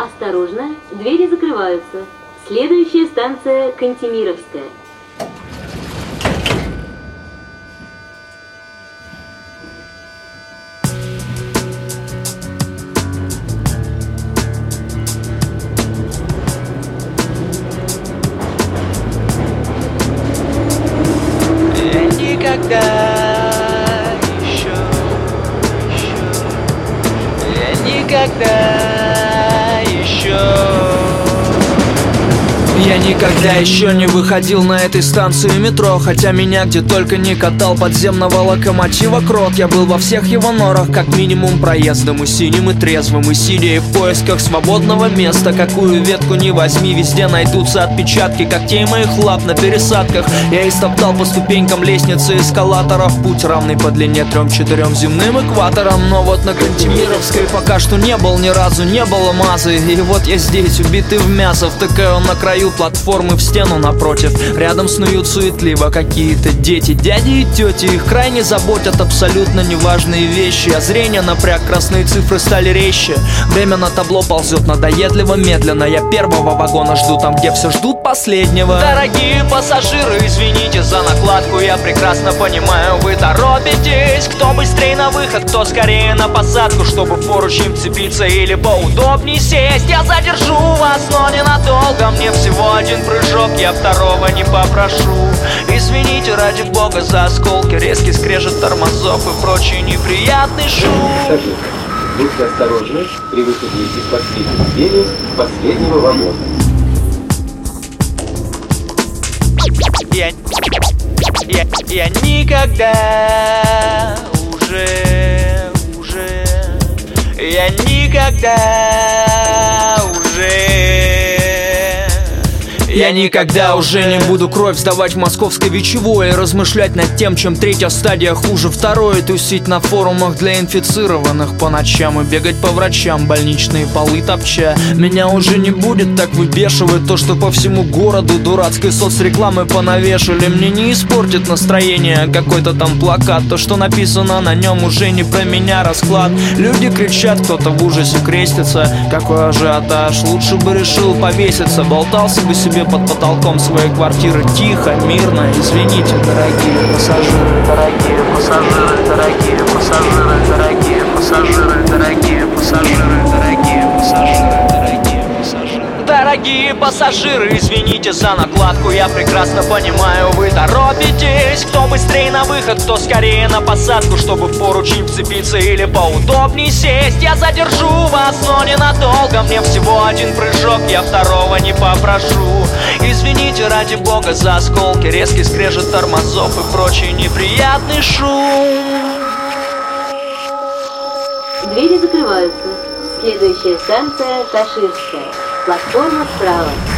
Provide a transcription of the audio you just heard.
Осторожно, двери закрываются. Следующая станция Кантемировская. Никогда еще, я никогда еще. Я никогда еще не выходил на этой станции метро, хотя меня где только не катал подземного локомотива крот. Я был во всех его норах, как минимум проездом, и синим, и трезвым, и сидя в поисках свободного места. Какую ветку не возьми, везде найдутся отпечатки когтей моих лап на пересадках. Я истоптал по ступенькам лестницы эскалаторов путь, равный по длине 3-4 земным экваторам. Но вот на Кантемировской пока что не был ни разу, не было мазы. И вот я здесь, убитый в мясо, втыкаю на краю платформы в стену напротив. Рядом снуют суетливо какие-то дети, дяди и тети. Их крайне заботят абсолютно неважные вещи. А зрение напряг, красные цифры стали резче. Время на табло ползет надоедливо медленно. Я первого вагона жду там, где все ждут последнего. Дорогие пассажиры, извините за накладку. Я прекрасно понимаю, вы торопитесь. Кто быстрее на выход, кто скорее на посадку, чтобы в поручень вцепиться или поудобней сесть. Я задержу вас, но ненадолго. Мне всего один прыжок, я второго не попрошу. Извините, ради бога, за осколки, резкий скрежет тормозов и прочий неприятный шум. Будьте осторожны при выходе из последней двери последнего вагона. Я никогда я никогда Я никогда уже не буду кровь сдавать в московской вечевой и размышлять над тем, чем третья стадия хуже второй. Тусить на форумах для инфицированных по ночам и бегать по врачам, больничные полы топча. Меня уже не будет так выбешивать то, что по всему городу дурацкой соцрекламы понавешали. Мне не испортит настроение какой-то там плакат. То, что написано на нем, уже не про меня расклад. Люди кричат, кто-то в ужасе крестится. Какой ажиотаж, лучше бы решил повеситься. Болтался бы себе под потолком своей квартиры тихо, мирно. Извините, дорогие пассажиры, дорогие пассажиры, дорогие пассажиры, дорогие пассажиры, дорогие пассажиры, дорогие пассажиры, дорогие пассажиры. Дорогие пассажиры, извините за накладку. Я прекрасно понимаю, вы торопитесь. Кто быстрее на выход, кто скорее на посадку, чтобы в поручень вцепиться или поудобней сесть. Я задержу вас, но ненадолго. Мне всего один прыжок, я второго не попрошу. Извините, ради бога, за осколки, резкий скрежет тормозов и прочий неприятный шум. Двери закрываются. Следующая станция Каширская. Платформа справа.